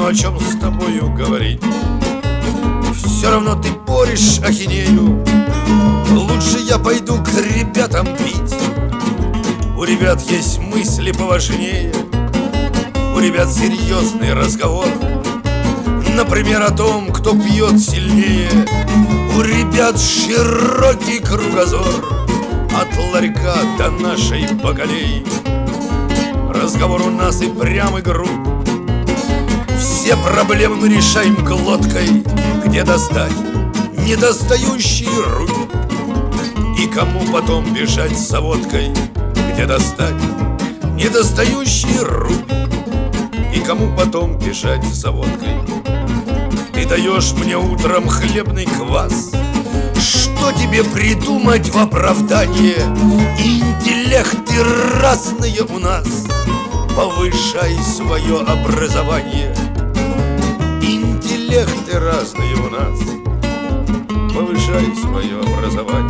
о чем с тобою говорить. Все равно ты порешь ахинею. Лучше я пойду к ребятам пить. У ребят есть мысли поважнее, у ребят серьезный разговор. Например, о том, кто пьет сильнее. У ребят широкий кругозор, от ларька до нашей бакалеи. Разговор у нас и прям и груб. Все проблемы мы решаем глоткой. Где достать недостающий руль? И кому потом бежать за водкой? Где достать недостающий руль? И кому потом бежать за водкой? Ты даешь мне утром хлебный квас. Что тебе придумать в оправдание? Интеллекты разные у нас. Повышай свое образование. Интеллекты разные у нас. Повышай свое образование.